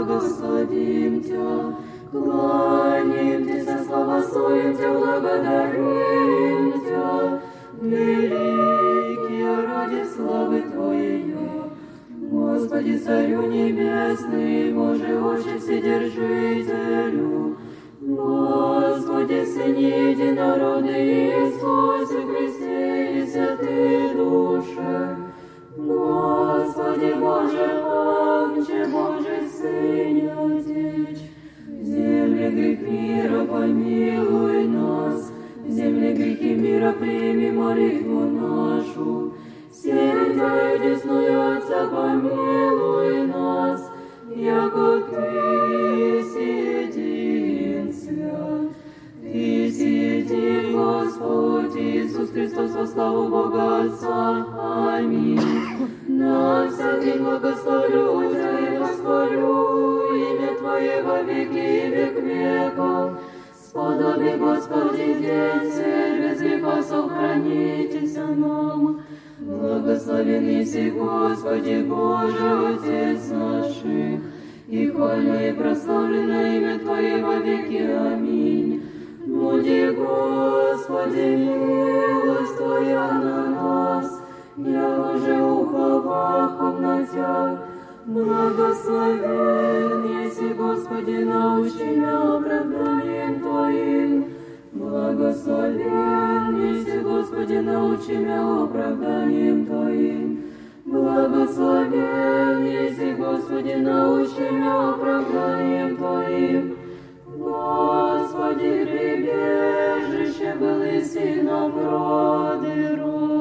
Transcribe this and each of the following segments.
благословим Тя, кланяем Тя, славословим Тя, благодарим Тя, великий ради славы Твоей. Господи, Царю Небесный, Боже, Отче Вседержителю, Господи, Сыне Единородный, Иисусе Христе и святые души, Господи, Боже, Отче, Боже, Сыне, Отече, в земле грех мира помилуй нас, в земле грехи мира прими молитву нашу, сея Твою десную Отца помилуй нас, яко Ты сиедин свят, Ты сиедин Господь Иисус Христос во славу Бога Отца. Аминь. На всякий благословлю Тебя и восхвалю имя Твое во веки и век веков. Сподоби, Господи, дети, без греха сохранитеся нам. Благословен еси, Господи, Боже, Отец наших, и хвально и прославлено имя Твое во веки. Аминь. Буди, Господи, милость Твоя на нас, я уже уповах на Тя. Благословен еси, Господи, научи меня оправданием Твоим. Благословен еси, Господи, научи меня оправданием Твоим. Благословен еси, Господи, научи меня оправданием Твоим. Господи, прибежище был еси нам роды.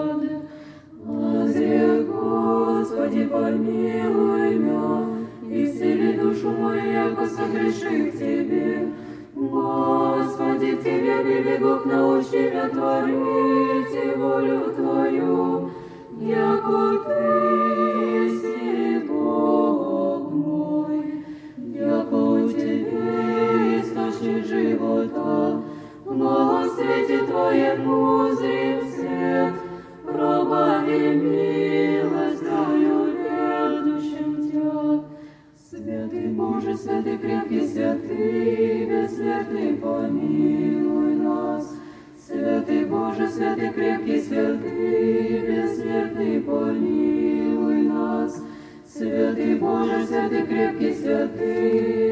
Озри, Господи, помилуй меня, исцели душу мою, яко согреших Тебе. Господи, к Тебе прибегу, научи меня творить волю Твою, яко Ты еси Бог мой, яко у Тебе источник живота, во свете Твоему узрим свет, пробави милость Твою ведущим Тя. Святый Боже, святый крепкий, святый бессмертный, помилуй нас. Святый Боже, святый крепкий, святый бессмертный, помилуй нас. Святый Боже, святый крепкий, святый